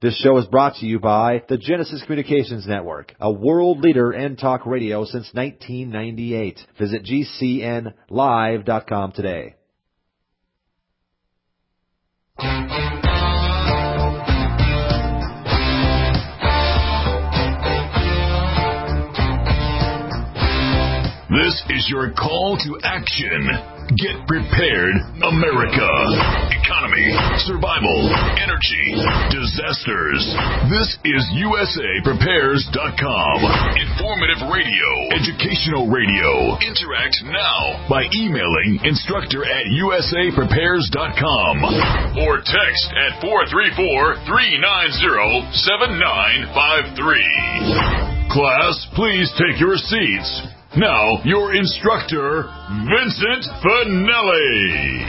This show is brought to you by the Genesis Communications Network, a world leader in talk radio since 1998. Visit GCNlive.com today. This is your call to action. Get prepared, America. Economy, survival, energy, disasters. This is USAPrepares.com. Informative radio, educational radio. Interact now by emailing instructor@USAPrepares.com or text at 434-390-7953. Class, please take your seats. Now, your instructor, Vincent Finelli.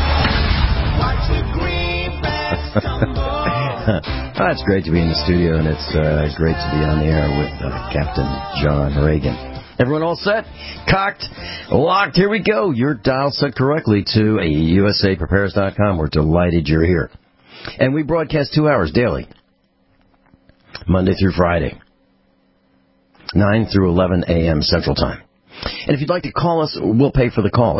It's great to be in the studio, and it's great to be on the air with Captain John Reagan. Everyone all set? Cocked? Locked? Here we go. Your dial set correctly to USAPrepares.com. We're delighted you're here. And we broadcast 2 hours daily, Monday through Friday. 9 through 11 a.m. Central Time. And if you'd like to call us, we'll pay for the call.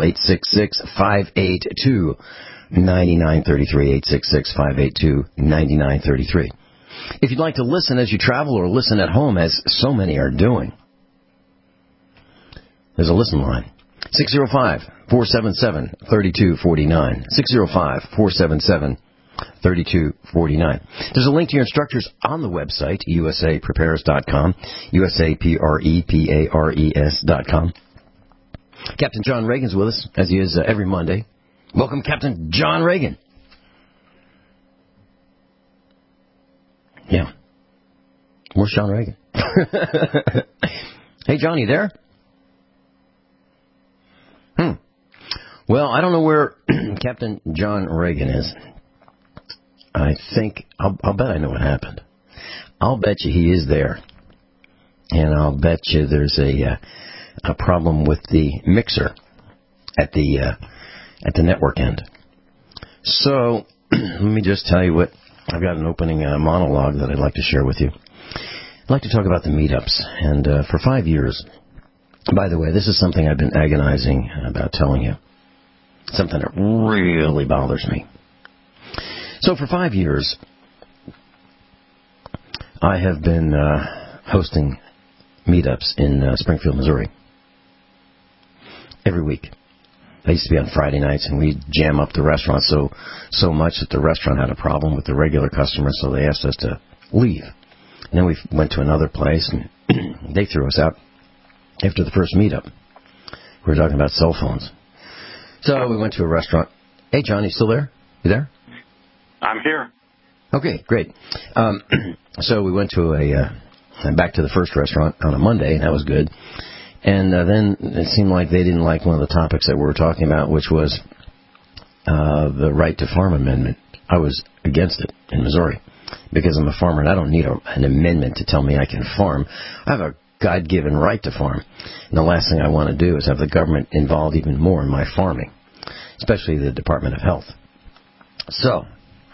866-582-9933. 866-582-9933. If you'd like to listen as you travel or listen at home, as so many are doing, there's a listen line. 605-477-3249. 605-477-3249. There's a link to your instructors on the website, USAPrepares.com, USAPREPARES.com. Captain John Reagan's with us, as he is every Monday. Welcome, Captain John Reagan. Yeah. Where's John Reagan? Hey, John, you there? Well, I don't know where Captain John Reagan is. I think, I'll bet I know what happened. I'll bet you he is there. And I'll bet you there's a problem with the mixer at the network end. So, let me just tell you what, I've got an opening monologue that I'd like to share with you. I'd like to talk about the meetups. And for 5 years, by the way, this is something I've been agonizing about telling you. Something that really bothers me. So for 5 years, I have been hosting meetups in Springfield, Missouri. Every week. I used to be on Friday nights, and we'd jam up the restaurant so much that the restaurant had a problem with the regular customers, so they asked us to leave. And then we went to another place, and they threw us out after the first meetup. We were talking about cell phones. So we went to a restaurant. Hey, John, you still there? You there? I'm here. Okay, great. So we went to back to the first restaurant on a Monday, and that was good. And then it seemed like they didn't like one of the topics that we were talking about, which was the right to farm amendment. I was against it in Missouri because I'm a farmer, and I don't need an amendment to tell me I can farm. I have a God-given right to farm. And the last thing I want to do is have the government involved even more in my farming, especially the Department of Health. So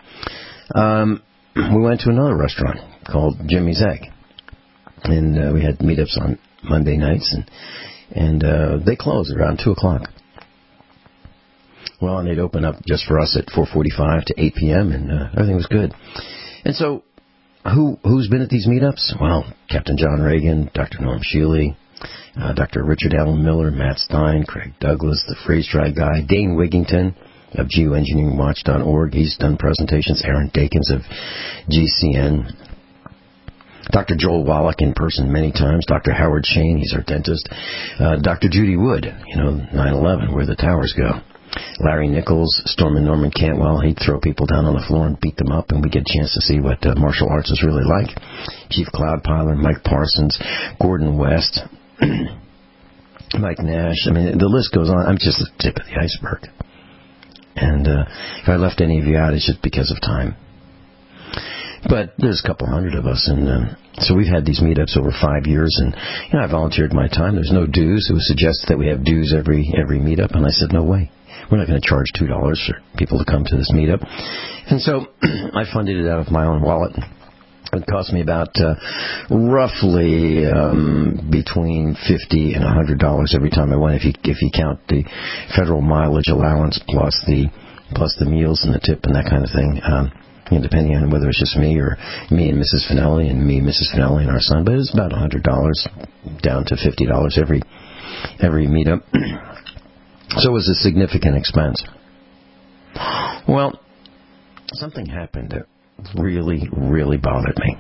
we went to another restaurant called Jimmy's Egg, and we had meetups on Monday nights, and they closed around 2 o'clock. Well, and they'd open up just for us at 4:45 to 8 p.m., and everything was good. And so who's been at these meetups? Well, Captain John Reagan, Dr. Norm Shealy, Dr. Richard Allen Miller, Matt Stein, Craig Douglas, the freeze-dry guy, Dane Wigington of geoengineeringwatch.org. He's done presentations. Aaron Dakins of GCN. Dr. Joel Wallach in person many times. Dr. Howard Shane, he's our dentist. Dr. Judy Wood, 9/11, where the towers go. Larry Nichols, Stormin' Norman Cantwell, he'd throw people down on the floor and beat them up, and we get a chance to see what martial arts is really like. Chief Cloudpiler, Mike Parsons, Gordon West, Mike Nash. I mean, the list goes on. I'm just the tip of the iceberg. And if I left any of you out, it's just because of time. But there's a couple hundred of us, and so we've had these meetups over 5 years, and I volunteered my time. There's no dues. It was suggested that we have dues every meetup, and I said, no way. We're not going to charge $2 for people to come to this meetup. And so I funded it out of my own wallet. It cost me about roughly between $50 and $100 every time I went. If you count the federal mileage allowance plus the meals and the tip and that kind of thing, depending on whether it's just me or me and Mrs. Finelli and Mrs. Finelli and our son. But it's about $100 down to $50 every meetup. So it was a significant expense. Well, something happened that really, really bothered me.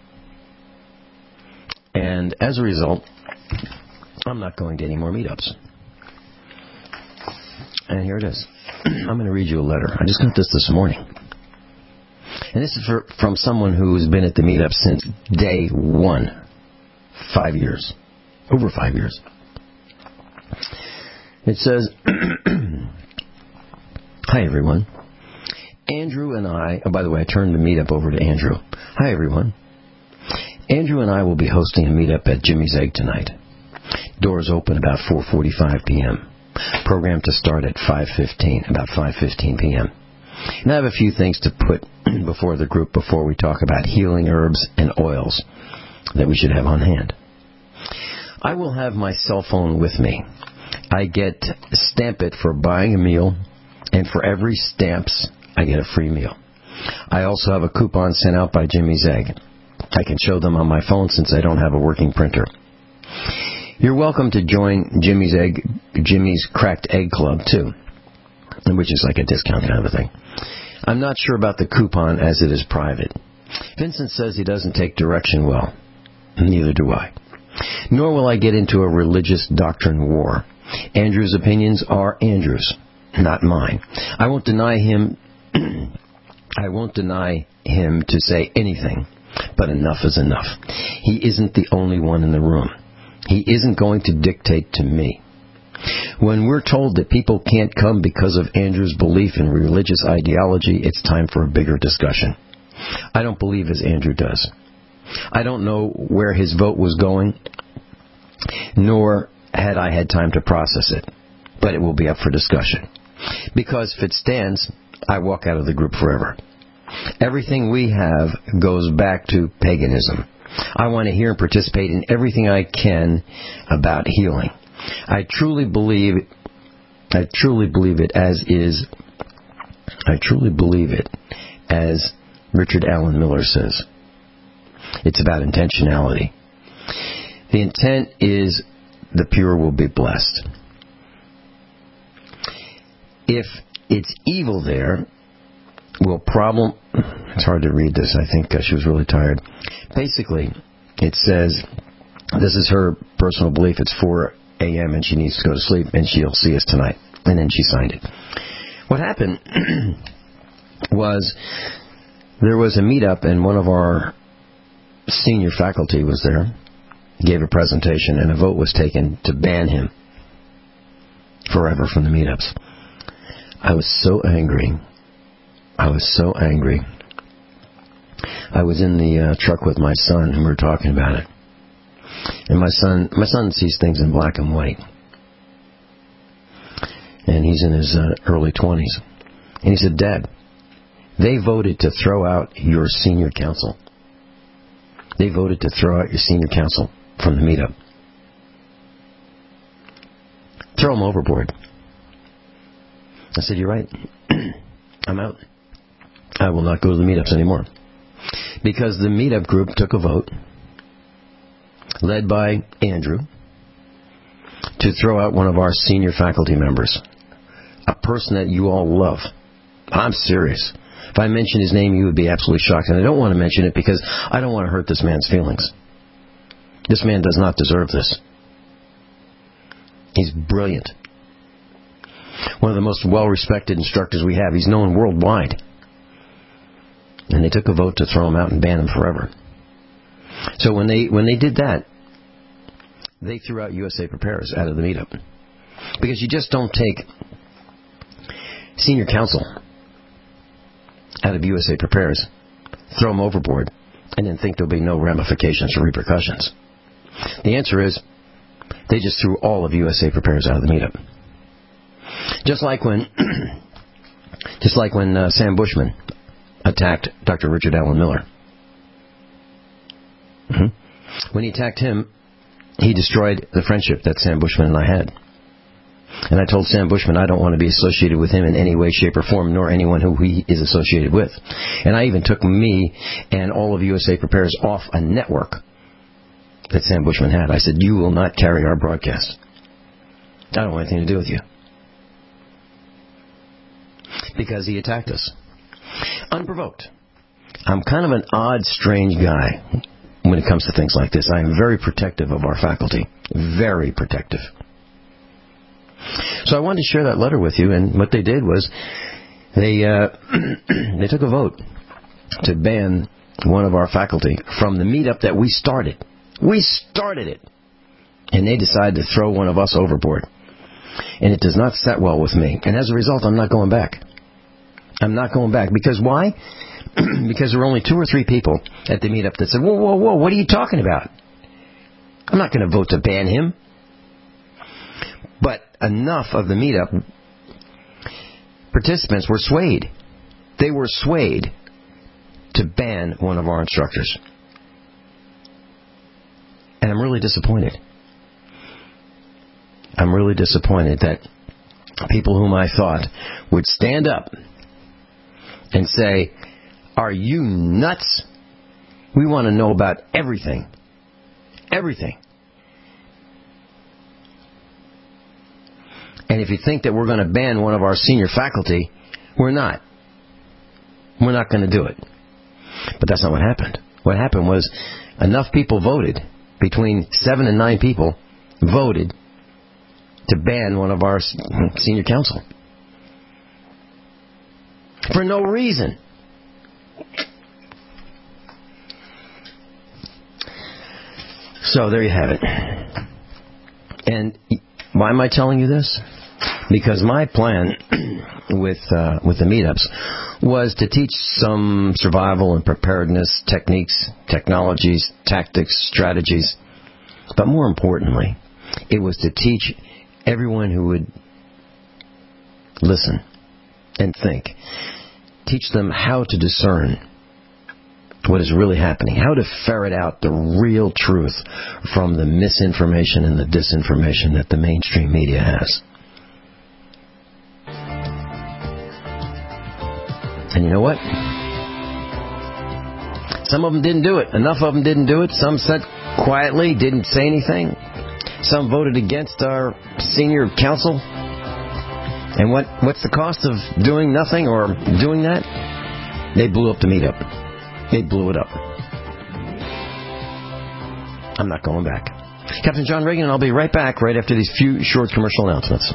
And as a result, I'm not going to any more meetups. And here it is. I'm going to read you a letter. I just got this morning. And this is from someone who's been at the meetup since day one. 5 years. Over 5 years. It says, Hi, everyone. Andrew and I... Oh, by the way, I turned the meetup over to Andrew. Hi, everyone. Andrew and I will be hosting a meetup at Jimmy's Egg tonight. Doors open about 4:45 p.m. Program to start at 5:15, about 5:15 p.m. And I have a few things to put before the group before we talk about healing herbs and oils that we should have on hand. I will have my cell phone with me. I get Stamp It for buying a meal, and for every stamps, I get a free meal. I also have a coupon sent out by Jimmy's Egg. I can show them on my phone since I don't have a working printer. You're welcome to join Jimmy's Cracked Egg Club, too, which is like a discount kind of a thing. I'm not sure about the coupon as it is private. Vincent says he doesn't take direction well. Neither do I. Nor will I get into a religious doctrine war. Andrew's opinions are Andrew's, not mine. I won't deny him to say anything, but enough is enough. He isn't the only one in the room. He isn't going to dictate to me. When we're told that people can't come because of Andrew's belief in religious ideology, it's time for a bigger discussion. I don't believe as Andrew does. I don't know where his vote was going, nor had I had time to process it, but it will be up for discussion. Because if it stands, I walk out of the group forever. Everything we have goes back to paganism. I want to hear and participate in everything I can about healing. I truly believe it as Richard Allen Miller says. It's about intentionality. The intent is the pure will be blessed. If it's evil there, it's hard to read this. I think she was really tired. Basically, it says, this is her personal belief. It's 4 a.m. and she needs to go to sleep, and she'll see us tonight. And then she signed it. What happened was there was a meetup, and one of our senior faculty was there, gave a presentation, and a vote was taken to ban him forever from the meetups. I was so angry. I was in the truck with my son, and we were talking about it. And my son sees things in black and white. And he's in his early 20s. And he said, Dad, they voted to throw out your senior council. They voted to throw out your senior council from the meetup. Throw them overboard. I said, you're right. I'm out. I will not go to the meetups anymore. Because the meetup group took a vote, led by Andrew, to throw out one of our senior faculty members. A person that you all love. I'm serious. If I mention his name, you would be absolutely shocked. And I don't want to mention it because I don't want to hurt this man's feelings. This man does not deserve this. He's brilliant. One of the most well-respected instructors we have. He's known worldwide. And they took a vote to throw him out and ban him forever. So when they did that, they threw out USA Prepares out of the meetup. Because you just don't take senior counsel out of USA Prepares, throw them overboard, and then think there'll be no ramifications or repercussions. The answer is, they just threw all of USA Prepares out of the meetup. Just like when Sam Bushman attacked Dr. Richard Allen Miller. Mm-hmm. When he attacked him, he destroyed the friendship that Sam Bushman and I had. And I told Sam Bushman I don't want to be associated with him in any way, shape, or form, nor anyone who he is associated with. And I even took me and all of USA Prepares off a network that Sam Bushman had. I said, you will not carry our broadcast. I don't want anything to do with you. Because he attacked us. Unprovoked. I'm kind of an odd, strange guy when it comes to things like this. I am very protective of our faculty. Very protective. So I wanted to share that letter with you, and what they did was they took a vote to ban one of our faculty from the meetup that we started. We started it. And they decided to throw one of us overboard. And it does not set well with me. And as a result, I'm not going back. I'm not going back. Because why? Because there were only 2 or 3 people at the meetup that said, whoa, whoa, whoa, what are you talking about? I'm not going to vote to ban him. But enough of the meetup participants were swayed. They were swayed to ban one of our instructors. And I'm really disappointed. I'm really disappointed that people whom I thought would stand up and say, are you nuts? We want to know about everything. Everything. And if you think that we're going to ban one of our senior faculty, we're not. We're not going to do it. But that's not what happened. What happened was enough people voted, between 7 and 9 people voted to ban one of our senior counsel. For no reason. So there you have it. And why am I telling you this? Because my plan with the meetups was to teach some survival and preparedness techniques, technologies, tactics, strategies. But more importantly, it was to teach everyone who would listen and think. Teach them how to discern what is really happening, how to ferret out the real truth from the misinformation and the disinformation that the mainstream media has. And you know what? Some of them didn't do it. Enough of them didn't do it. Some sat quietly, didn't say anything. Some voted against our senior counsel. And what's the cost of doing nothing or doing that? They blew up the meetup. They blew it up. I'm not going back. Captain John Reagan, and I'll be right back right after these few short commercial announcements.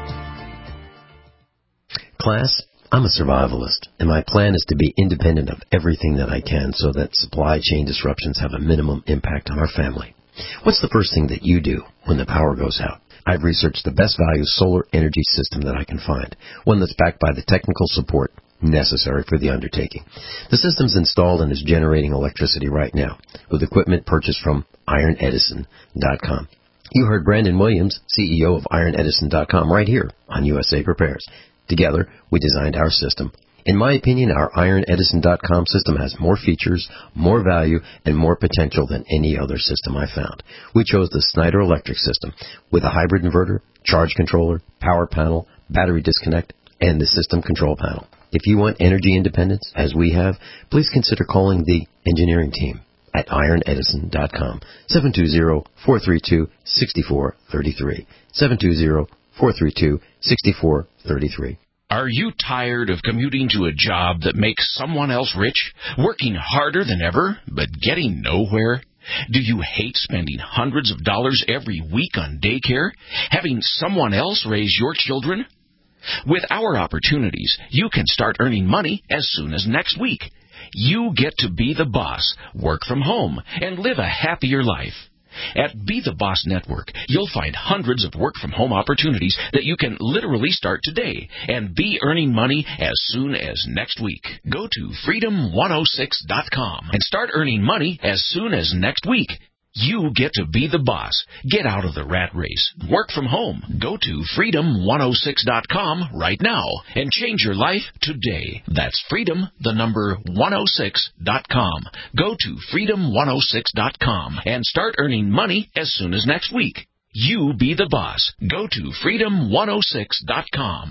Class, I'm a survivalist, and my plan is to be independent of everything that I can so that supply chain disruptions have a minimum impact on our family. What's the first thing that you do when the power goes out? I've researched the best value solar energy system that I can find, one that's backed by the technical support necessary for the undertaking. The system's installed and is generating electricity right now with equipment purchased from IronEdison.com. You heard Brandon Williams, CEO of IronEdison.com, right here on USA Prepares. Together, we designed our system. In my opinion, our IronEdison.com system has more features, more value, and more potential than any other system I found. We chose the Snyder Electric system with a hybrid inverter, charge controller, power panel, battery disconnect, and the system control panel. If you want energy independence, as we have, please consider calling the engineering team at IronEdison.com, 720-432-6433, 720-432-6433. Are you tired of commuting to a job that makes someone else rich, working harder than ever, but getting nowhere? Do you hate spending hundreds of dollars every week on daycare, having someone else raise your children? With our opportunities, you can start earning money as soon as next week. You get to be the boss, work from home, and live a happier life. At Be the Boss Network, you'll find hundreds of work-from-home opportunities that you can literally start today and be earning money as soon as next week. Go to Freedom106.com and start earning money as soon as next week. You get to be the boss. Get out of the rat race. Work from home. Go to freedom106.com right now and change your life today. That's freedom106.com. Go to freedom106.com and start earning money as soon as next week. You be the boss. Go to freedom106.com.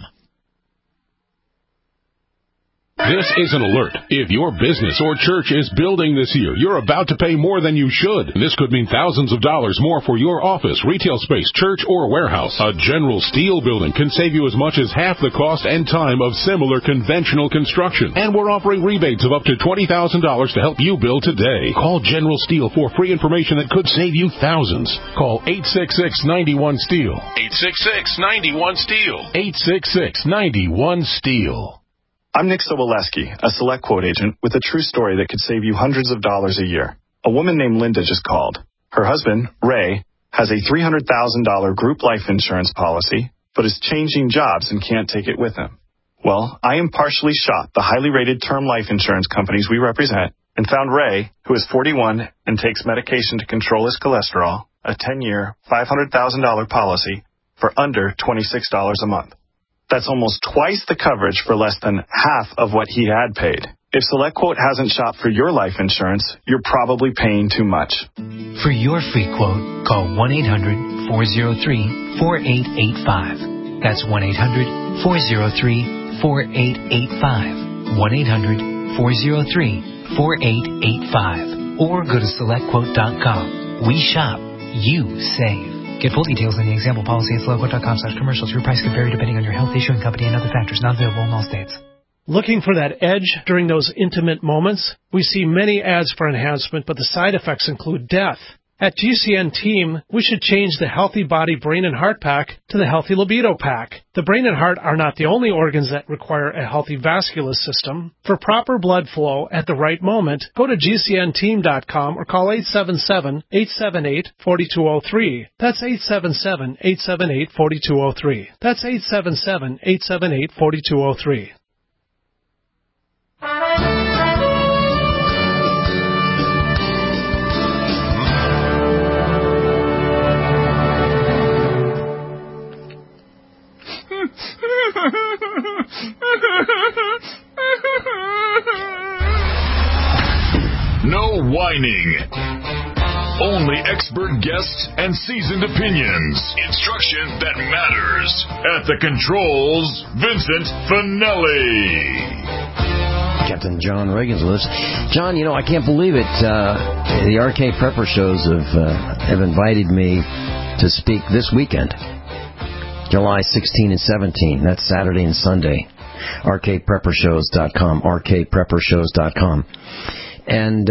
This is an alert. If your business or church is building this year, you're about to pay more than you should. This could mean thousands of dollars more for your office, retail space, church, or warehouse. A General Steel building can save you as much as half the cost and time of similar conventional construction. And we're offering rebates of up to $20,000 to help you build today. Call General Steel for free information that could save you thousands. Call 866-91-STEEL. 866-91-STEEL. 866-91-STEEL. I'm Nick Soboleski, a Select Quote agent with a true story that could save you hundreds of dollars a year. A woman named Linda just called. Her husband, Ray, has a $300,000 group life insurance policy, but is changing jobs and can't take it with him. Well, I impartially shot the highly rated term life insurance companies we represent and found Ray, who is 41 and takes medication to control his cholesterol, a 10-year, $500,000 policy for under $26 a month. That's almost twice the coverage for less than half of what he had paid. If SelectQuote hasn't shopped for your life insurance, you're probably paying too much. For your free quote, call 1-800-403-4885. That's 1-800-403-4885. 1-800-403-4885. Or go to SelectQuote.com. We shop, you save. Get full details in the example policy at SelectQuote.com/commercials. Your price can vary depending on your health, issuing company, and other factors. Not available in all states. Looking for that edge during those intimate moments? We see many ads for enhancement, but the side effects include death. At GCN Team, we should change the Healthy Body, Brain, and Heart Pack to the Healthy Libido Pack. The brain and heart are not the only organs that require a healthy vascular system. For proper blood flow at the right moment, go to GCNteam.com or call 877-878-4203. That's 877-878-4203. That's 877-878-4203. No whining. Only expert guests and seasoned opinions. Instruction that matters. At the controls, Vincent Finelli. Captain John Reagan's with us. John, I can't believe it. The RK Prepper shows have invited me to speak this weekend. July 16 and 17. That's Saturday and Sunday. RKPreppershows.com. RKPreppershows.com. And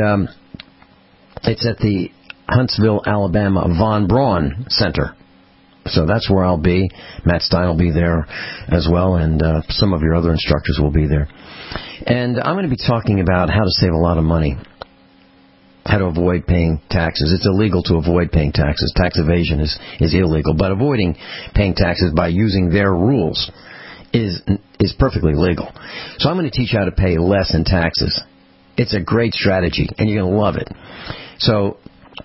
it's at the Huntsville, Alabama Von Braun Center. So that's where I'll be. Matt Stein will be there as well, and some of your other instructors will be there. And I'm going to be talking about how to save a lot of money, how to avoid paying taxes. It's illegal to avoid paying taxes. Tax evasion is illegal, but avoiding paying taxes by using their rules is perfectly legal. So I'm going to teach you how to pay less in taxes. It's a great strategy, and you're going to love it. So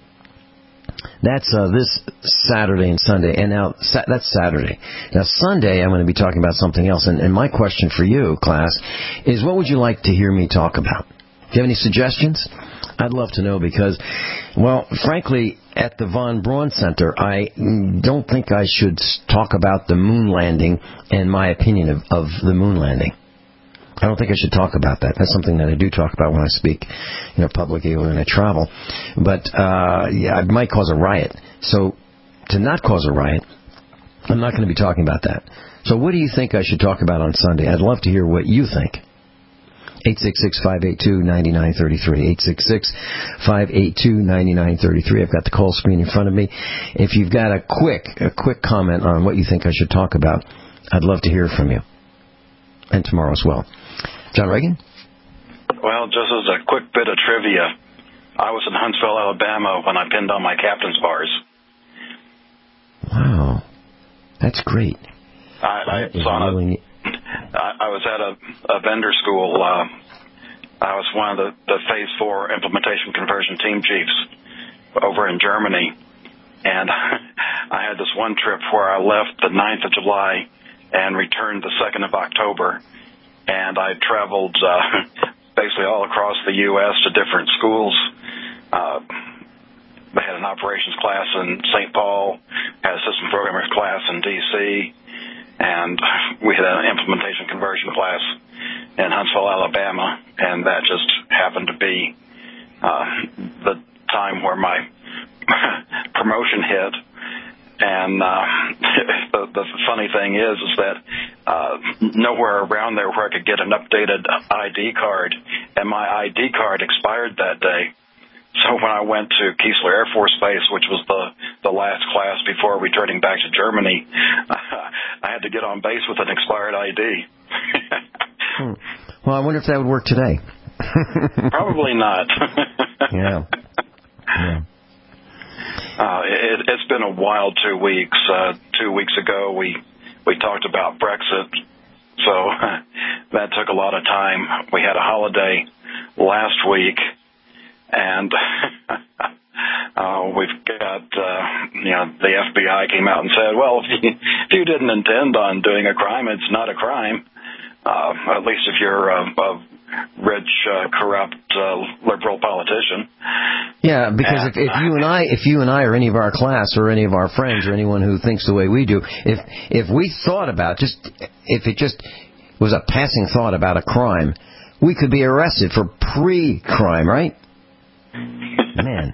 that's this Saturday and Sunday. And now that's Saturday. Now Sunday, I'm going to be talking about something else. And my question for you, class, is what would you like to hear me talk about? Do you have any suggestions? I'd love to know because, well, frankly, at the Von Braun Center, I don't think I should talk about the moon landing and my opinion of the moon landing. I don't think I should talk about that. That's something that I do talk about when I speak, publicly or when I travel. But, it might cause a riot. So, to not cause a riot, I'm not going to be talking about that. So what do you think I should talk about on Sunday? I'd love to hear what you think. 866-582-9933. 866-582-9933. I've got the call screen in front of me. If you've got a quick comment on what you think I should talk about, I'd love to hear from you. And tomorrow as well. John Reagan? Well, just as a quick bit of trivia, I was in Huntsville, Alabama when I pinned on my captain's bars. Wow. That's great. I was at a vendor school. I was one of the Phase 4 implementation conversion team chiefs. over in Germany. And I had this one trip where I left the 9th of July and returned the 2nd of October. And I traveled basically all across the U.S. to different schools. They had an operations class in St. Paul, had a system programmers class in D.C., and we had an implementation conversion class in Huntsville, Alabama, and that just happened to be the time where my promotion hit. And the funny thing is that nowhere around there where I could get an updated ID card, and my ID card expired that day. So when I went to Keesler Air Force Base, which was the last class before returning back to Germany, I had to get on base with an expired ID. Well, I wonder if that would work today. Probably not. Yeah. It's been a wild 2 weeks. 2 weeks ago, we talked about Brexit, so that took a lot of time. We had a holiday last week, and we've got, the FBI came out and said, well, if you didn't intend on doing a crime, it's not a crime, at least if you're a rich, corrupt, liberal politician. Yeah, because if you and I or any of our class or any of our friends or anyone who thinks the way we do, if we thought about if it just was a passing thought about a crime, we could be arrested for pre-crime, right? Man.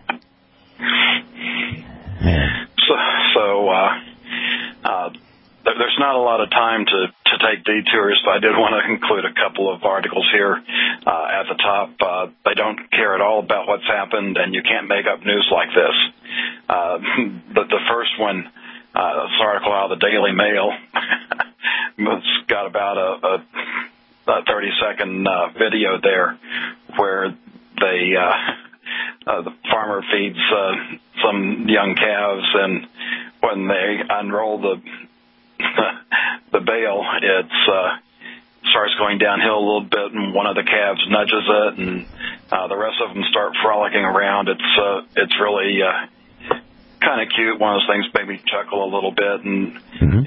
There's not a lot of time to take detours, but I did want to include a couple of articles here at the top. They don't care at all about what's happened, and you can't make up news like this. The first one, this article out of the Daily Mail, it's got about a 30-second video there where the farmer feeds some young calves, and when they unroll the bale, it starts going downhill a little bit, and one of the calves nudges it, and the rest of them start frolicking around. It's really kind of cute. One of those things made me chuckle a little bit, and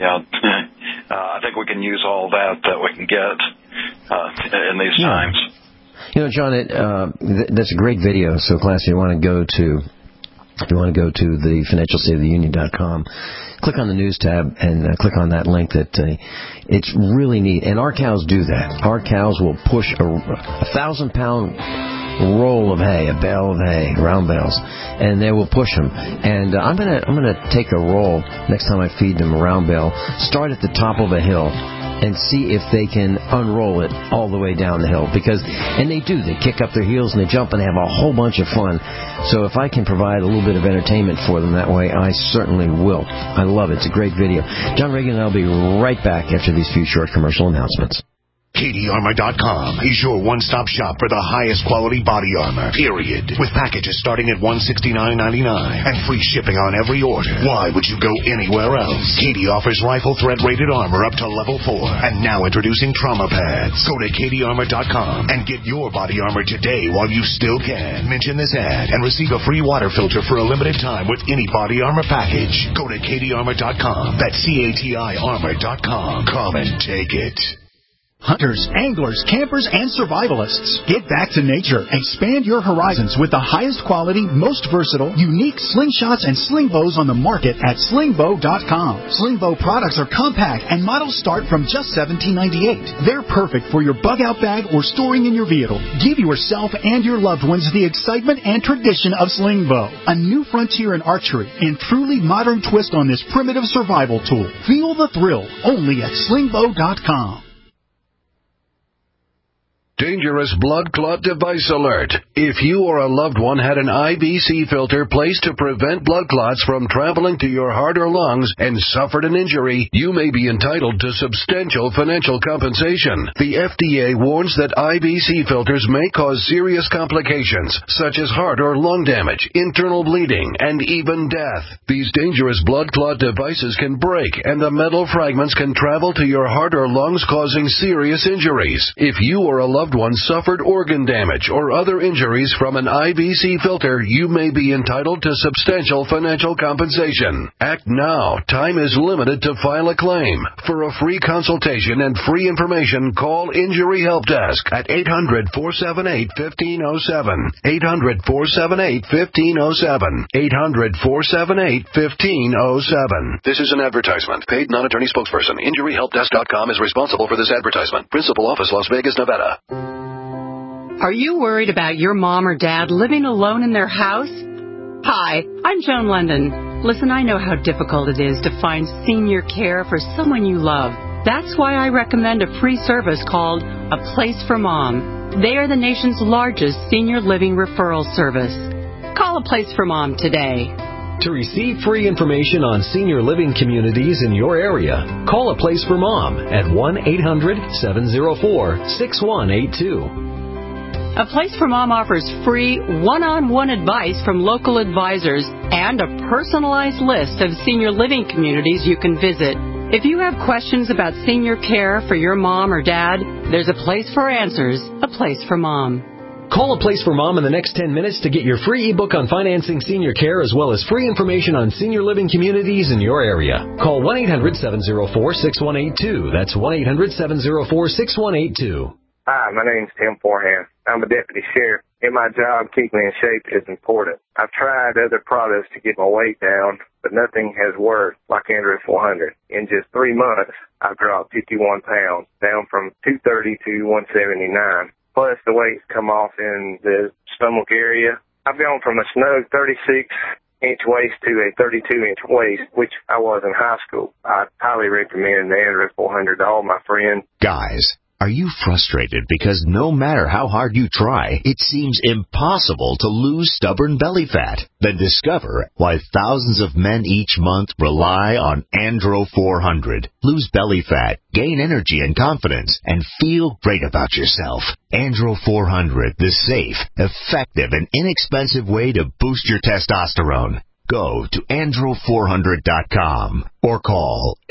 I think we can use all that we can get in these times. You know, John, that's a great video. So, class, if you want to go to the financialstateoftheunion.com, click on the news tab and click on that link. It's really neat. And our cows do that. Our cows will push a 1,000-pound roll of hay, a bale of hay, round bales, and they will push them. And I'm gonna take a roll next time I feed them a round bale. Start at the top of a hill and see if they can unroll it all the way down the hill. And they do. They kick up their heels and they jump and they have a whole bunch of fun. So if I can provide a little bit of entertainment for them that way, I certainly will. I love it. It's a great video. John Reagan and I'll be right back after these few short commercial announcements. CateyArmor.com is your one-stop shop for the highest quality body armor, period. With packages starting at $169.99 and free shipping on every order. Why would you go anywhere else? Katie offers rifle threat-rated armor up to level 4. And now introducing trauma pads. Go to CateyArmor.com and get your body armor today while you still can. Mention this ad and receive a free water filter for a limited time with any body armor package. Go to CateyArmor.com. That's CATI Armor.com. Come and take it. Hunters, anglers, campers, and survivalists. Get back to nature. Expand your horizons with the highest quality, most versatile, unique slingshots and sling bows on the market at slingbow.com. Slingbow products are compact and models start from just $17.98. They're perfect for your bug-out bag or storing in your vehicle. Give yourself and your loved ones the excitement and tradition of Slingbow, a new frontier in archery and truly modern twist on this primitive survival tool. Feel the thrill only at slingbow.com. Dangerous blood clot device alert. If you or a loved one had an IBC filter placed to prevent blood clots from traveling to your heart or lungs and suffered an injury, you may be entitled to substantial financial compensation. The FDA warns that IBC filters may cause serious complications, such as heart or lung damage, internal bleeding, and even death. These dangerous blood clot devices can break, and the metal fragments can travel to your heart or lungs, causing serious injuries. If you or a loved loved one suffered organ damage or other injuries from an IBC filter, you may be entitled to substantial financial compensation. Act now. Time is limited to file a claim. For a free consultation and free information, call Injury Help Desk at 800-478-1507. 800-478-1507. 800-478-1507. This is an advertisement. Paid non-attorney spokesperson. InjuryHelpDesk.com is responsible for this advertisement. Principal office, Las Vegas, Nevada. Are you worried about your mom or dad living alone in their house? Hi, I'm Joan London. Listen, I know how difficult it is to find senior care for someone you love. That's why I recommend a free service called A Place for Mom. They are the nation's largest senior living referral service. Call A Place for Mom today. To receive free information on senior living communities in your area, call A Place for Mom at 1-800-704-6182. A Place for Mom offers free one-on-one advice from local advisors and a personalized list of senior living communities you can visit. If you have questions about senior care for your mom or dad, there's a place for answers, A Place for Mom. Call A Place for Mom in the next 10 minutes to get your free ebook on financing senior care as well as free information on senior living communities in your area. Call 1-800-704-6182. That's 1-800-704-6182. Hi, my name's Tim Forehand. I'm a deputy sheriff. In my job, keeping in shape is important. I've tried other products to get my weight down, but nothing has worked like Andro 400. In just 3 months, I've dropped 51 pounds, down from 230 to 179. Plus, the weight's come off in the stomach area. I've gone from a snug 36-inch waist to a 32-inch waist, which I was in high school. I highly recommend the Andro 400 to all my friends. Guys, are you frustrated because no matter how hard you try, it seems impossible to lose stubborn belly fat? Then discover why thousands of men each month rely on Andro 400. Lose belly fat, gain energy and confidence, and feel great about yourself. Andro 400, the safe, effective, and inexpensive way to boost your testosterone. Go to andro400.com or call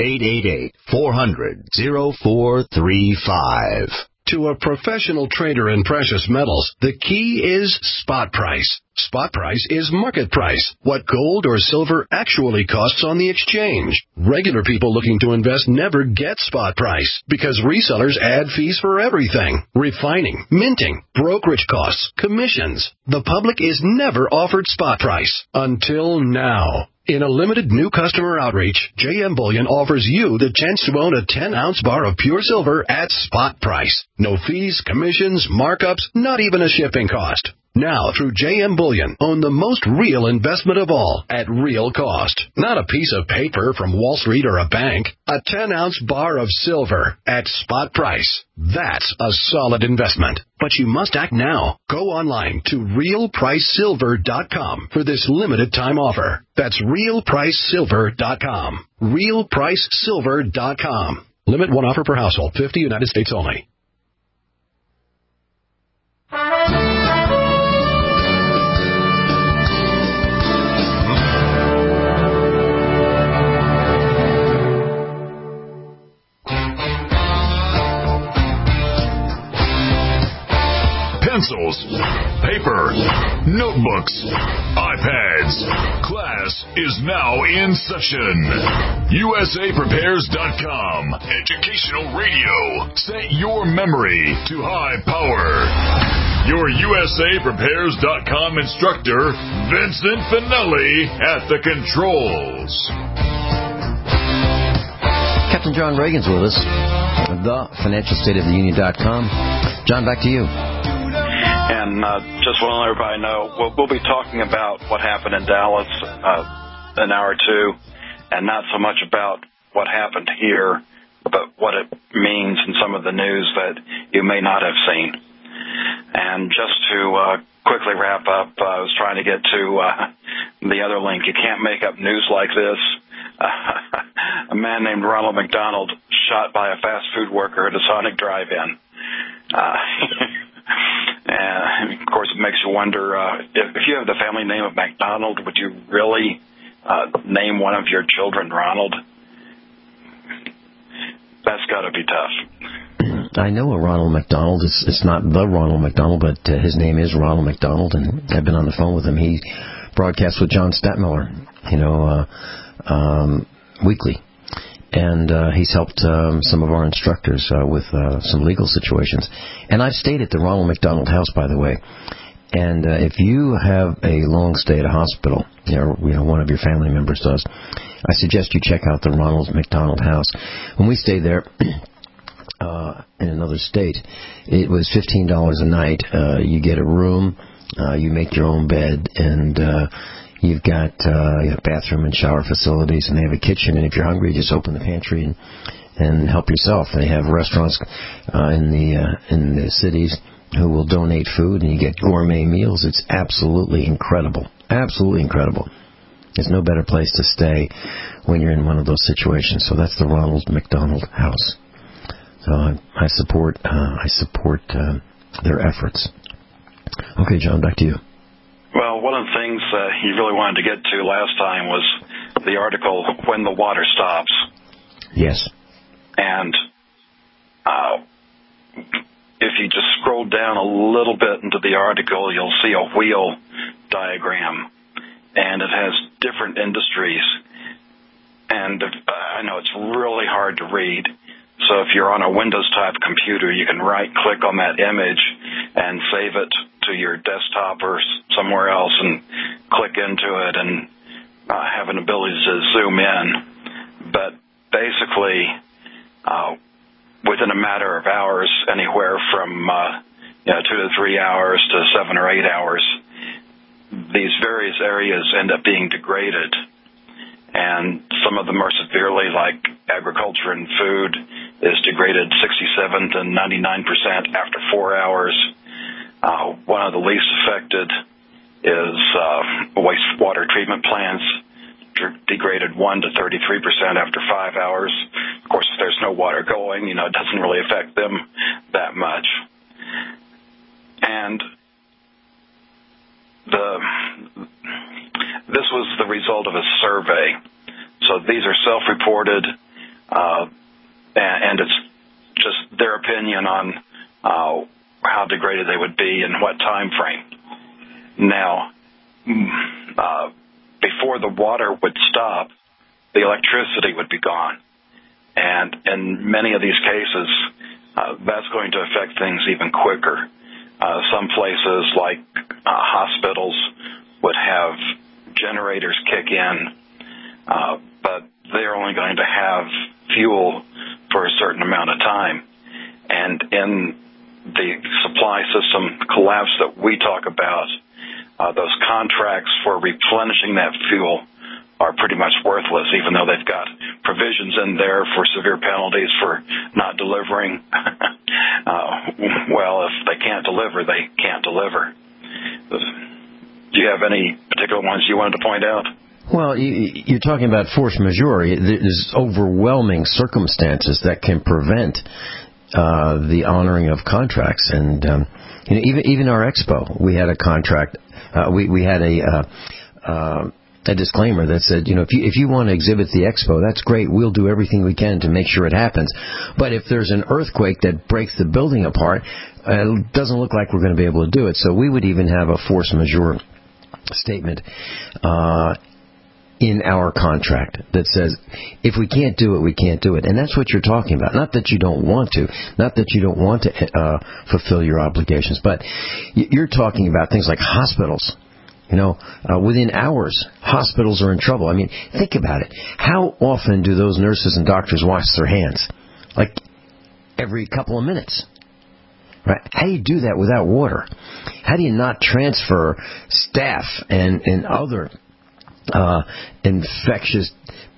888-400-0435. To a professional trader in precious metals, the key is spot price. Spot price is market price, what gold or silver actually costs on the exchange. Regular people looking to invest never get spot price because resellers add fees for everything. Refining, minting, brokerage costs, commissions. The public is never offered spot price until now. In a limited new customer outreach, JM Bullion offers you the chance to own a 10-ounce bar of pure silver at spot price. No fees, commissions, markups, not even a shipping cost. Now, through JM Bullion, own the most real investment of all at real cost. Not a piece of paper from Wall Street or a bank. A 10-ounce bar of silver at spot price. That's a solid investment. But you must act now. Go online to realpricesilver.com for this limited time offer. That's realpricesilver.com. realpricesilver.com. Limit one offer per household. 50 United States only. Pencils, paper, notebooks, iPads. Class is now in session. USAPrepares.com. Educational radio. Set your memory to high power. Your USAPrepares.com instructor, Vincent Finelli, at the controls. Captain John Reagan's with us. TheFinancialStateOfTheUnion.com. John, back to you. And just want to let everybody know, we'll be talking about what happened in Dallas an hour or two, and not so much about what happened here, but what it means in some of the news that you may not have seen. And just to quickly wrap up, I was trying to get to the other link. You can't make up news like this. A man named Ronald McDonald shot by a fast food worker at a Sonic drive-in. And, of course, it makes you wonder, if you have the family name of McDonald, would you really name one of your children Ronald? That's got to be tough. I know a Ronald McDonald. It's not the Ronald McDonald, but his name is Ronald McDonald, and I've been on the phone with him. He broadcasts with John Stadtmiller, weekly. And he's helped some of our instructors with some legal situations. And I've stayed at the Ronald McDonald House, by the way. And if you have a long stay at a hospital, one of your family members does, I suggest you check out the Ronald McDonald House. When we stayed there in another state, it was $15 a night. You get a room, you make your own bed, and you've got bathroom and shower facilities, and they have a kitchen. And if you're hungry, you just open the pantry and help yourself. They have restaurants in the cities who will donate food, and you get gourmet meals. It's absolutely incredible. Absolutely incredible. There's no better place to stay when you're in one of those situations. So that's the Ronald McDonald House. So I support their efforts. Okay, John, back to you. Well, one of the things you really wanted to get to last time was the article, When the Water Stops. Yes. And if you just scroll down a little bit into the article, you'll see a wheel diagram, and it has different industries. And I know it's really hard to read, so if you're on a Windows-type computer, you can right-click on that image and save it to your desktop or somewhere else and click into it and have an ability to zoom in. But basically, within a matter of hours, anywhere from 2 to 3 hours to 7 or 8 hours, these various areas end up being degraded. And some of them are severely, like agriculture and food is degraded 67 to 99% after 4 hours. One of the least affected is wastewater treatment plants, degraded 1 to 33% after 5 hours. Of course, if there's no water going, it doesn't really affect them that much. And this was the result of a survey. So these are self-reported, and it's just their opinion on how degraded they would be and what time frame. Now, before the water would stop, the electricity would be gone. And in many of these cases, that's going to affect things even quicker. Some places, like hospitals, would have generators kick in, but they're only going to have fuel for a certain amount of time. And in the supply system collapse that we talk about, those contracts for replenishing that fuel are pretty much worthless, even though they've got provisions in there for severe penalties for not delivering. Well, if they can't deliver, they can't deliver. Do you have any particular ones you wanted to point out? Well, you're talking about force majeure. There's overwhelming circumstances that can prevent the honoring of contracts. And even our expo, we had a contract. We had a disclaimer that said, if you want to exhibit the expo, that's great. We'll do everything we can to make sure it happens. But if there's an earthquake that breaks the building apart, it doesn't look like we're going to be able to do it. So we would even have a force majeure statement in our contract that says, if we can't do it, we can't do it. And that's what you're talking about. Not that you don't want to, not that you don't want to fulfill your obligations, but you're talking about things like hospitals. Within hours, hospitals are in trouble. I mean, think about it. How often do those nurses and doctors wash their hands? Like every couple of minutes. Right? How do you do that without water? How do you not transfer staph and other infectious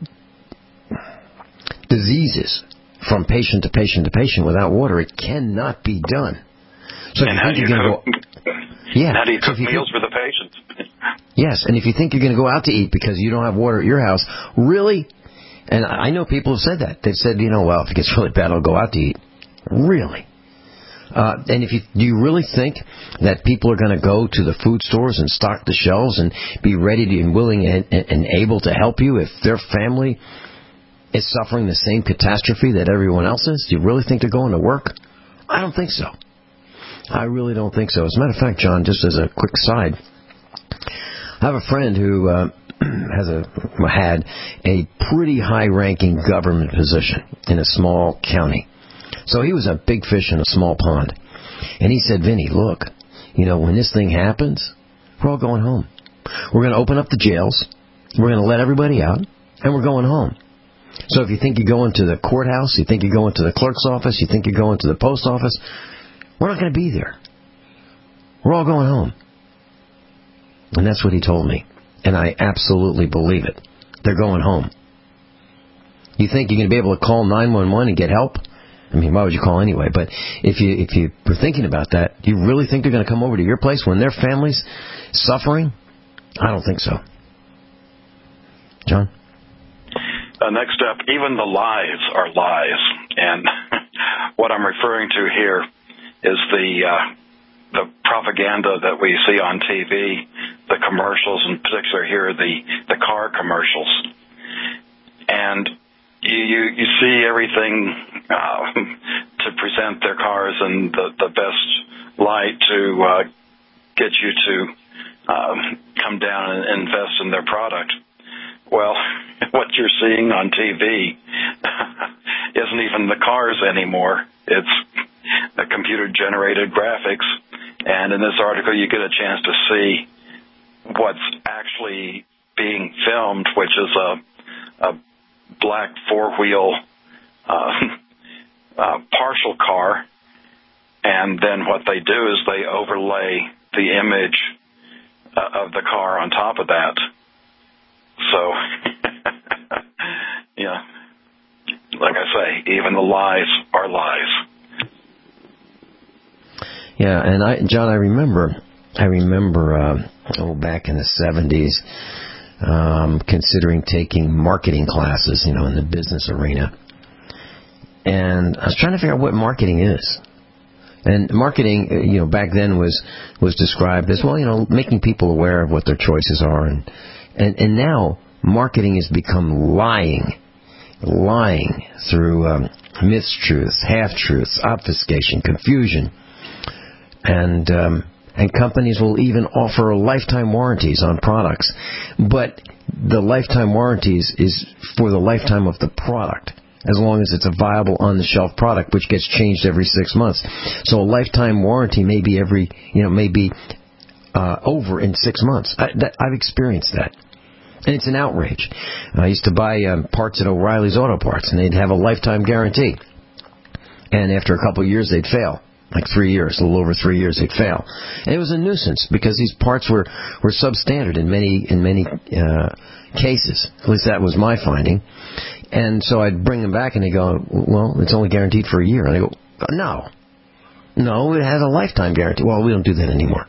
diseases from patient to patient to patient without water? It cannot be done. So and how do you cook meals for the patients? Yes, and if you think you're going to go out to eat because you don't have water at your house, really? And I know people have said that. They've said, well, if it gets really bad, I'll go out to eat. Really? And do you really think that people are going to go to the food stores and stock the shelves and be ready and willing and able to help you if their family is suffering the same catastrophe that everyone else is? Do you really think they're going to work? I don't think so. I really don't think so. As a matter of fact, John, just as a quick side, I have a friend who had a pretty high-ranking government position in a small county. So he was a big fish in a small pond. And he said, Vinny, look, when this thing happens, we're all going home. We're going to open up the jails. We're going to let everybody out, and we're going home. So if you think you're going to the courthouse, you think you're going to the clerk's office, you think you're going to the post office, we're not going to be there. We're all going home. And that's what he told me. And I absolutely believe it. They're going home. You think you're going to be able to call 911 and get help? I mean, why would you call anyway? But if you were thinking about that, do you really think they're going to come over to your place when their family's suffering? I don't think so. John? Next up, even the lies are lies. And what I'm referring to here is the propaganda that we see on TV, the commercials, in particular here, the car commercials. And you see everything to present their cars in the best light to get you to come down and invest in their product. Well, what you're seeing on TV isn't even the cars anymore. It's the computer-generated graphics. And in this article, you get a chance to see what's actually being filmed, which is a black four-wheel partial car. And then what they do is they overlay the image of the car on top of that. So, yeah, like I say, even the lies are lies. Yeah, and John, I remember back in the 70s, considering taking marketing classes, in the business arena. And I was trying to figure out what marketing is. And marketing, back then was described as, making people aware of what their choices are. And now marketing has become lying through mistruths, half-truths, obfuscation, confusion. And companies will even offer lifetime warranties on products. But the lifetime warranties is for the lifetime of the product, as long as it's a viable on-the-shelf product, which gets changed every 6 months. So a lifetime warranty may be over in 6 months. I've experienced that. And it's an outrage. I used to buy parts at O'Reilly's Auto Parts, and they'd have a lifetime guarantee. And after a couple of years, they'd fail. Like 3 years, a little over 3 years, they'd fail. And it was a nuisance because these parts were substandard in many cases. At least that was my finding. And so I'd bring them back, and they go, well, it's only guaranteed for a year. And I go, no, it has a lifetime guarantee. Well, we don't do that anymore.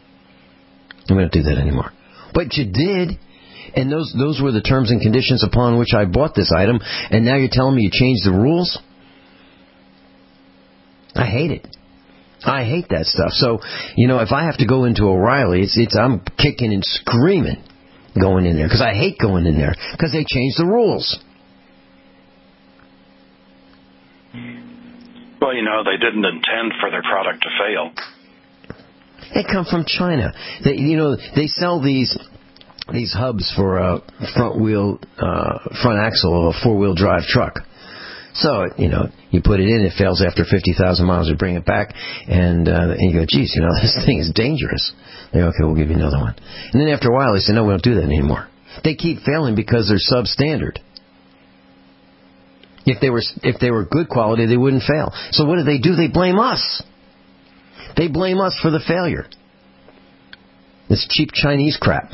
But you did. And those were the terms and conditions upon which I bought this item, and now you're telling me you changed the rules? I hate it. I hate that stuff. So, if I have to go into O'Reilly, I'm kicking and screaming going in there, because I hate going in there, because they changed the rules. Well, they didn't intend for their product to fail. They come from China. They sell these hubs for a front axle of a four-wheel drive truck. So, you put it in, it fails after 50,000 miles, you bring it back, and you go, geez, this thing is dangerous. They go, okay, we'll give you another one. And then after a while, they say, no, we don't do that anymore. They keep failing because they're substandard. If they were good quality, they wouldn't fail. So what do? They blame us. They blame us for the failure. This cheap Chinese crap.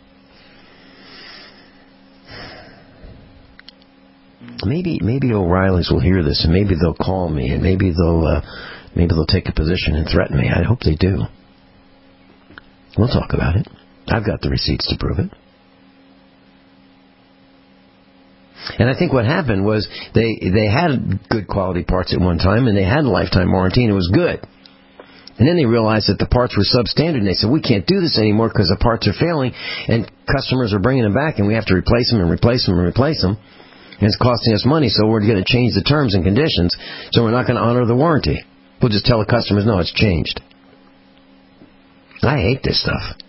Maybe O'Reilly's will hear this, and maybe they'll call me, and maybe they'll take a position and threaten me. I hope they do. We'll talk about it. I've got the receipts to prove it. And I think what happened was they had good quality parts at one time, and they had a lifetime warranty, and it was good. And then they realized that the parts were substandard, and they said, we can't do this anymore because the parts are failing, and customers are bringing them back, and we have to replace them and replace them and replace them. And it's costing us money, so we're going to change the terms and conditions, so we're not going to honor the warranty. We'll just tell the customers, no, it's changed. I hate this stuff.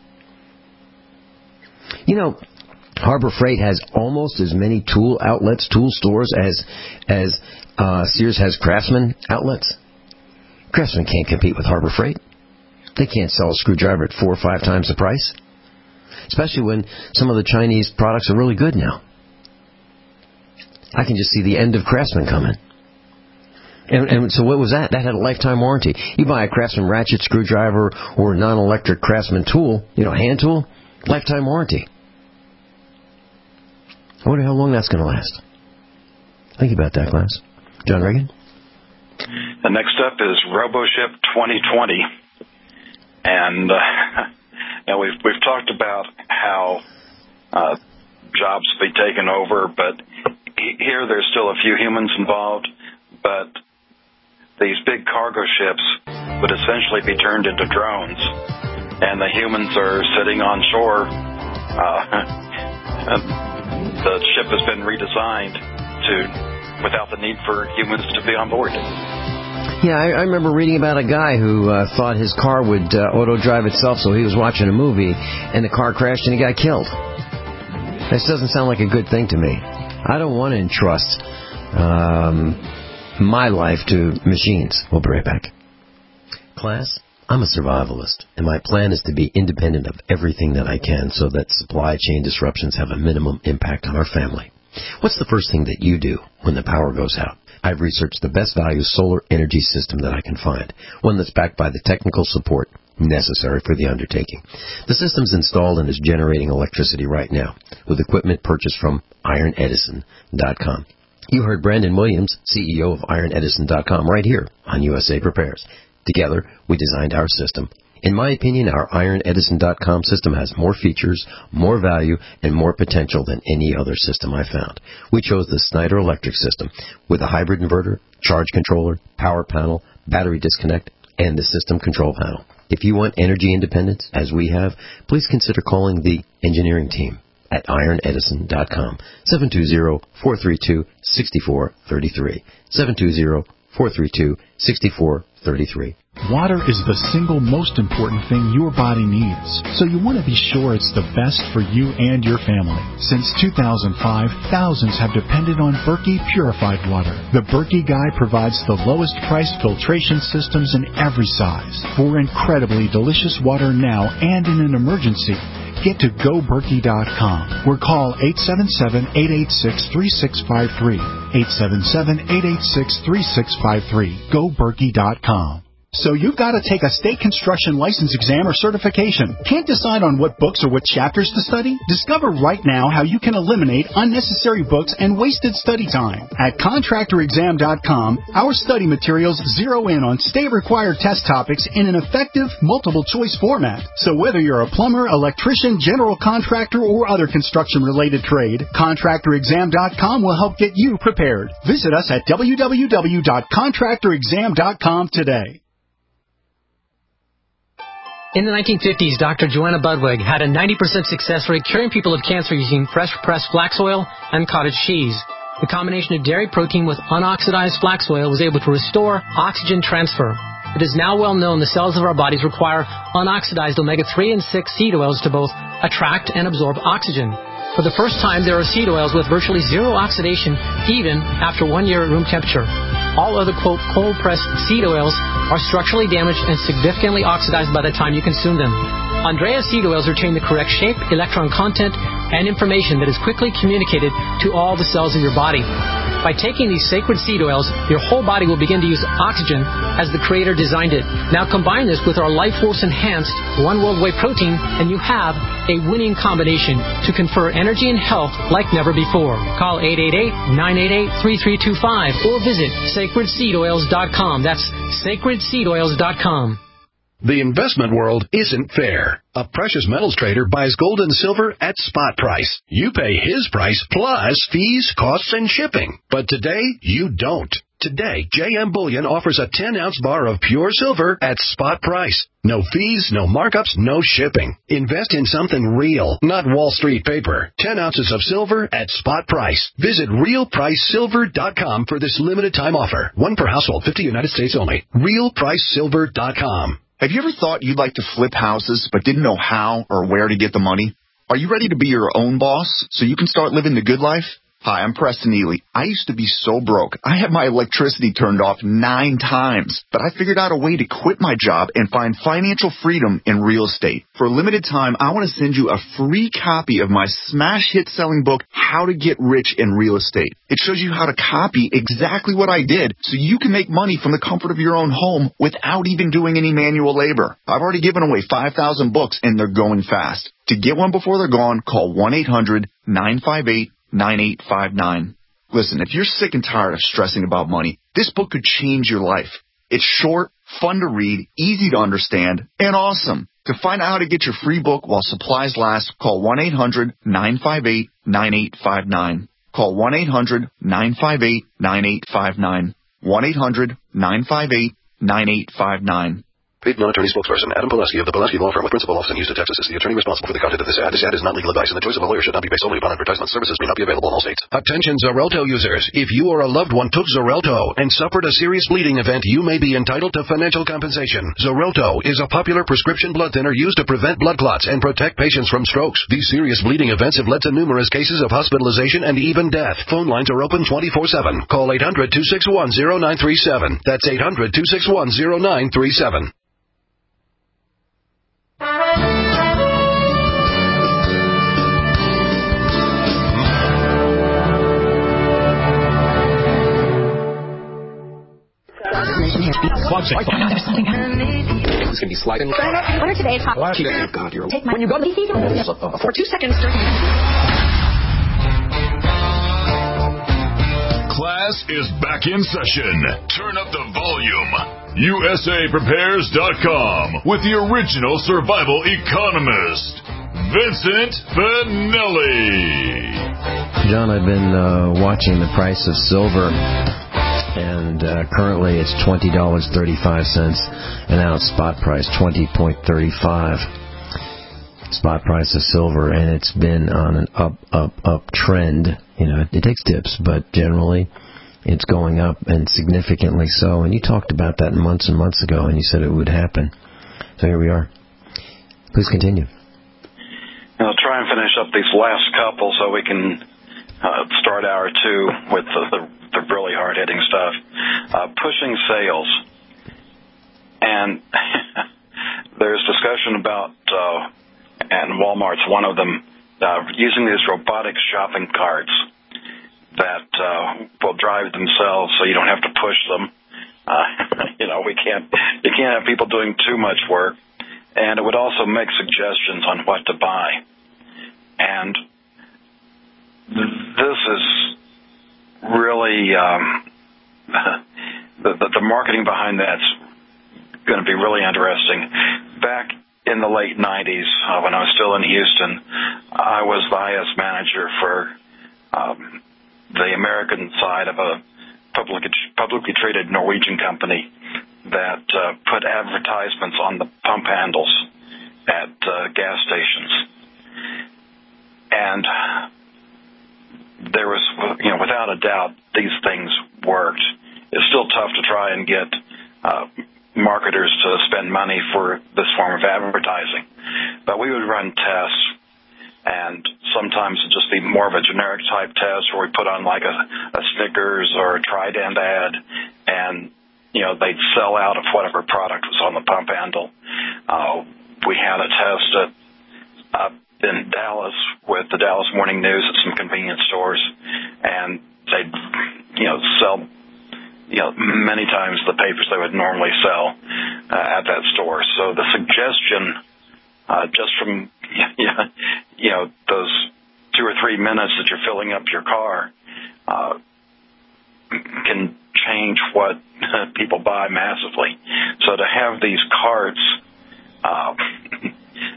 You know, Harbor Freight has almost as many tool outlets, tool stores, as Sears has Craftsman outlets. Craftsman can't compete with Harbor Freight. They can't sell a screwdriver at 4 or 5 times the price. Especially when some of the Chinese products are really good now. I can just see the end of Craftsman coming. And so what was that? That had a lifetime warranty. You buy a Craftsman ratchet screwdriver or a non-electric Craftsman tool, hand tool, lifetime warranty. I wonder how long that's going to last. Think about that, class. John Reagan? The next up is RoboShip 2020. And we've talked about how jobs will be taken over, but here there's still a few humans involved. But these big cargo ships would essentially be turned into drones, and the humans are sitting on shore. The ship has been redesigned without the need for humans to be on board. Yeah, I remember reading about a guy who thought his car would auto-drive itself, so he was watching a movie, and the car crashed and he got killed. This doesn't sound like a good thing to me. I don't want to entrust my life to machines. We'll be right back. Class, I'm a survivalist, and my plan is to be independent of everything that I can so that supply chain disruptions have a minimum impact on our family. What's the first thing that you do when the power goes out? I've researched the best value solar energy system that I can find, one that's backed by the technical support necessary for the undertaking. The system's installed and is generating electricity right now with equipment purchased from IronEdison.com. You heard Brandon Williams, CEO of IronEdison.com, right here on USA Prepares. Together, we designed our system. In my opinion, our IronEdison.com system has more features, more value, and more potential than any other system I found. We chose the Snyder Electric system with a hybrid inverter, charge controller, power panel, battery disconnect, and the system control panel. If you want energy independence, as we have, please consider calling the engineering team at IronEdison.com, 720-432-6433, 720-432-6433. Water is the single most important thing your body needs, so you want to be sure it's the best for you and your family. Since 2005, thousands have depended on Berkey purified water. The Berkey Guy provides the lowest price filtration systems in every size. For incredibly delicious water now and in an emergency, get to GoBerkey.com or call 877-886-3653. 877-886-3653. GoBerkey.com. So you've got to take a state construction license exam or certification. Can't decide on what books or what chapters to study? Discover right now how you can eliminate unnecessary books and wasted study time. At ContractorExam.com, our study materials zero in on state-required test topics in an effective, multiple-choice format. So whether you're a plumber, electrician, general contractor, or other construction-related trade, ContractorExam.com will help get you prepared. Visit us at www.ContractorExam.com today. In the 1950s, Dr. Joanna Budwig had a 90% success rate curing people of cancer using fresh-pressed flax oil and cottage cheese. The combination of dairy protein with unoxidized flax oil was able to restore oxygen transfer. It is now well known the cells of our bodies require unoxidized omega-3 and 6 seed oils to both attract and absorb oxygen. For the first time, there are seed oils with virtually zero oxidation even after 1 year at room temperature. All other, quote, cold-pressed seed oils are structurally damaged and significantly oxidized by the time you consume them. Andrea seed oils retain the correct shape, electron content, and information that is quickly communicated to all the cells in your body. By taking these sacred seed oils, your whole body will begin to use oxygen as the Creator designed it. Now combine this with our Life Force Enhanced One World Whey Protein, and you have a winning combination to confer energy and health like never before. Call 888-988-3325 or visit sacredseedoils.com. That's sacredseedoils.com. The investment world isn't fair. A precious metals trader buys gold and silver at spot price. You pay his price plus fees, costs, and shipping. But today, you don't. Today, JM Bullion offers a 10-ounce bar of pure silver at spot price. No fees, no markups, no shipping. Invest in something real, not Wall Street paper. 10 ounces of silver at spot price. Visit realpricesilver.com for this limited time offer. One per household, 50 United States only. realpricesilver.com. Have you ever thought you'd like to flip houses but didn't know how or where to get the money? Are you ready to be your own boss so you can start living the good life? Hi, I'm Preston Ely. I used to be so broke. I had my electricity turned off 9 times, but I figured out a way to quit my job and find financial freedom in real estate. For a limited time, I want to send you a free copy of my smash hit selling book, How to Get Rich in Real Estate. It shows you how to copy exactly what I did so you can make money from the comfort of your own home without even doing any manual labor. I've already given away 5,000 books and they're going fast. To get one before they're gone, call 1-800-958-9859. Listen, if you're sick and tired of stressing about money, this book could change your life. It's short, fun to read, easy to understand, and awesome. To find out how to get your free book while supplies last, call 1-800-958-9859. Call 1-800-958-9859. 1-800-958-9859. Paid non-attorney spokesperson Adam Pileski of the Pileski Law Firm with principal office in Houston, Texas is the attorney responsible for the content of this ad. This ad is not legal advice, and the choice of a lawyer should not be based solely upon advertisement. Services may not be available in all states. Attention Xarelto users. If you or a loved one took Xarelto and suffered a serious bleeding event, you may be entitled to financial compensation. Xarelto is a popular prescription blood thinner used to prevent blood clots and protect patients from strokes. These serious bleeding events have led to numerous cases of hospitalization and even death. Phone lines are open 24/7. Call 800-261-0937. That's 800-261-0937. There's something happening. It's going to be sliding. What are today's hot? God, you're... Take my... When you go to the for 2 seconds. Class is back in session. Turn up the volume. USAPrepares.com with the original survival economist, Vincent Finelli. John, I've been watching the price of silver, and currently it's $20.35 an ounce. Spot price $20.35. Spot price of silver, and it's been on an up trend. You know, it takes dips, but generally it's going up, and significantly so. And you talked about that months and months ago, and you said it would happen. So here we are. Please continue. I'll try and finish up these last couple so we can start hour 2 with the really hard-hitting stuff. Pushing sales. And there's discussion about, and Walmart's one of them, using these robotic shopping carts that will drive themselves so you don't have to push them. You can't have people doing too much work. And it would also make suggestions on what to buy. And this is really, the marketing behind that's going to be really interesting. Back in the late 90s, when I was still in Houston, I was the highest manager for the American side of a publicly traded Norwegian company that put advertisements on the pump handles at gas stations. And there was, without a doubt, these things worked. It's still tough to try and get marketers to spend money for this form of advertising. But we would run tests, and sometimes it'd just be more of a generic type test where we put on like a Snickers or a Trident ad, and they'd sell out of whatever product was on the pump handle. We had a test up in Dallas with the Dallas Morning News at some convenience stores, and they'd sell many times the papers they would normally sell at that store. So the suggestion, just from those 2 or 3 minutes that you're filling up your car, can change what people buy massively. So to have these carts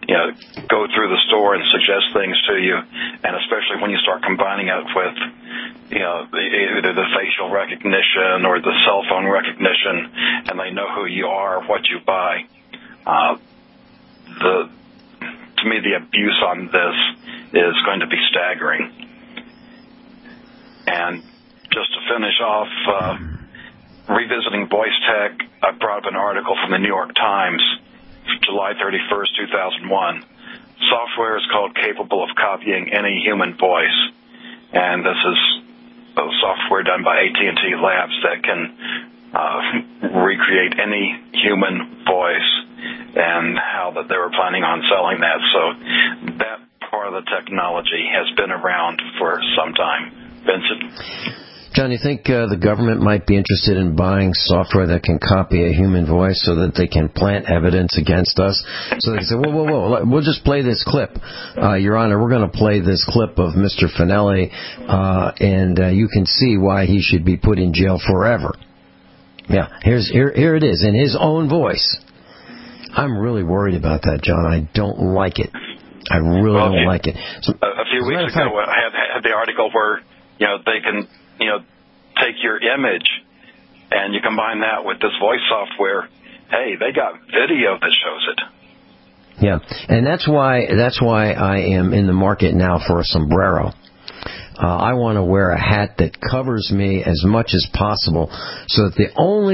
go through the store and suggest things to you, and especially when you start combining it with either the facial recognition or the cell phone recognition, and they know who you are, what you buy. To me, the abuse on this is going to be staggering. And just to finish off, revisiting voice tech, I brought up an article from the New York Times, July 31st, 2001. Software is called capable of copying any human voice, and this is a software done by AT&T Labs that can recreate any human voice, and how that they were planning on selling that. So that part of the technology has been around for some time. Vincent? John, you think the government might be interested in buying software that can copy a human voice so that they can plant evidence against us? So they can say, whoa, we'll just play this clip. Your Honor, we're going to play this clip of Mr. Finelli, and you can see why he should be put in jail forever. Yeah, here it is, in his own voice. I'm really worried about that, John. I don't like it. I really don't like it. So, a few weeks ago, I had the article where they can take your image and you combine that with this voice software. Hey, they got video that shows it. Yeah, and that's why I am in the market now for a sombrero. I want to wear a hat that covers me as much as possible, so that the only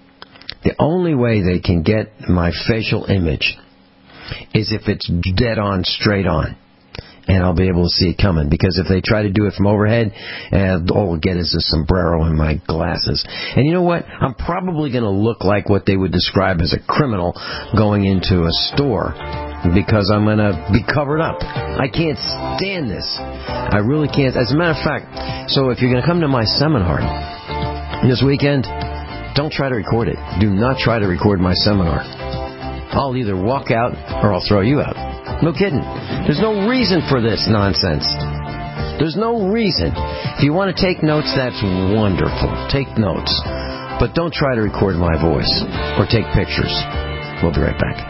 way they can get my facial image is if it's dead on, straight on. And I'll be able to see it coming. Because if they try to do it from overhead, all we'll get is a sombrero and my glasses. And you know what? I'm probably going to look like what they would describe as a criminal going into a store, because I'm going to be covered up. I can't stand this. I really can't. As a matter of fact, so if you're going to come to my seminar this weekend, don't try to record it. Do not try to record my seminar. I'll either walk out or I'll throw you out. No kidding. There's no reason for this nonsense. There's no reason. If you want to take notes, that's wonderful. Take notes. But don't try to record my voice or take pictures. We'll be right back.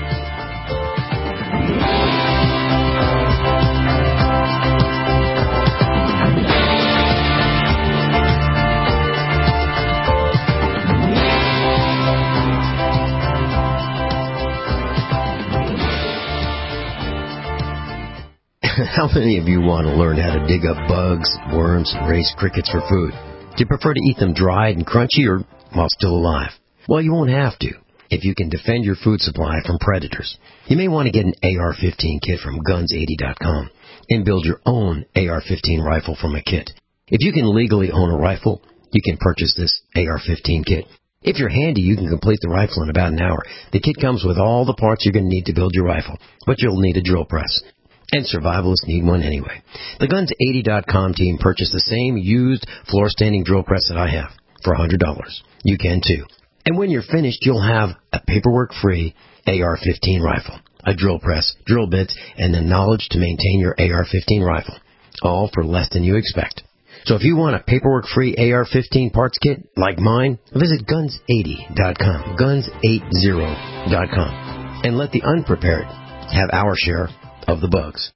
How many of you want to learn how to dig up bugs, worms, and raise crickets for food? Do you prefer to eat them dried and crunchy or while still alive? Well, you won't have to if you can defend your food supply from predators. You may want to get an AR-15 kit from Guns80.com and build your own AR-15 rifle from a kit. If you can legally own a rifle, you can purchase this AR-15 kit. If you're handy, you can complete the rifle in about an hour. The kit comes with all the parts you're going to need to build your rifle, but you'll need a drill press. And survivalists need one anyway. The Guns80.com team purchased the same used floor-standing drill press that I have for $100. You can too. And when you're finished, you'll have a paperwork-free AR-15 rifle, a drill press, drill bits, and the knowledge to maintain your AR-15 rifle, all for less than you expect. So if you want a paperwork-free AR-15 parts kit like mine, visit Guns80.com, Guns80.com, and let the unprepared have our share of the bugs.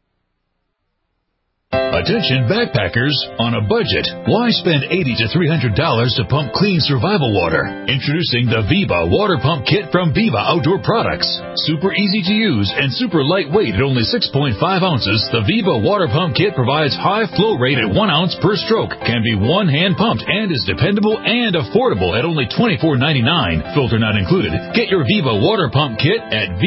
Attention backpackers on a budget. Why spend $80 to $300 to pump clean survival water? Introducing the Viva Water Pump Kit from Viva Outdoor Products. Super easy to use and super lightweight at only 6.5 ounces, the Viva Water Pump Kit provides high flow rate at 1 ounce per stroke, can be one-hand pumped, and is dependable and affordable at only $24.99, filter not included. Get your Viva Water Pump Kit at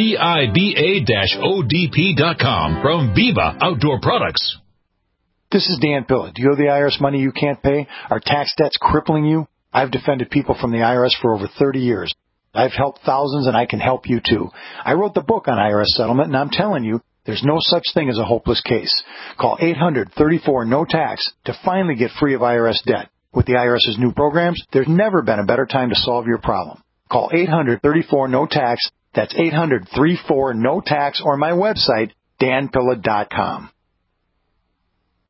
VIBA-ODP.com from Viva Outdoor Products. This is Dan Pilla. Do you owe the IRS money you can't pay? Are tax debts crippling you? I've defended people from the IRS for over 30 years. I've helped thousands, and I can help you too. I wrote the book on IRS settlement, and I'm telling you, there's no such thing as a hopeless case. Call 800-34-NO-TAX to finally get free of IRS debt. With the IRS's new programs, there's never been a better time to solve your problem. Call 800-34-NO-TAX. That's 800-34-NO-TAX, or my website, danpilla.com.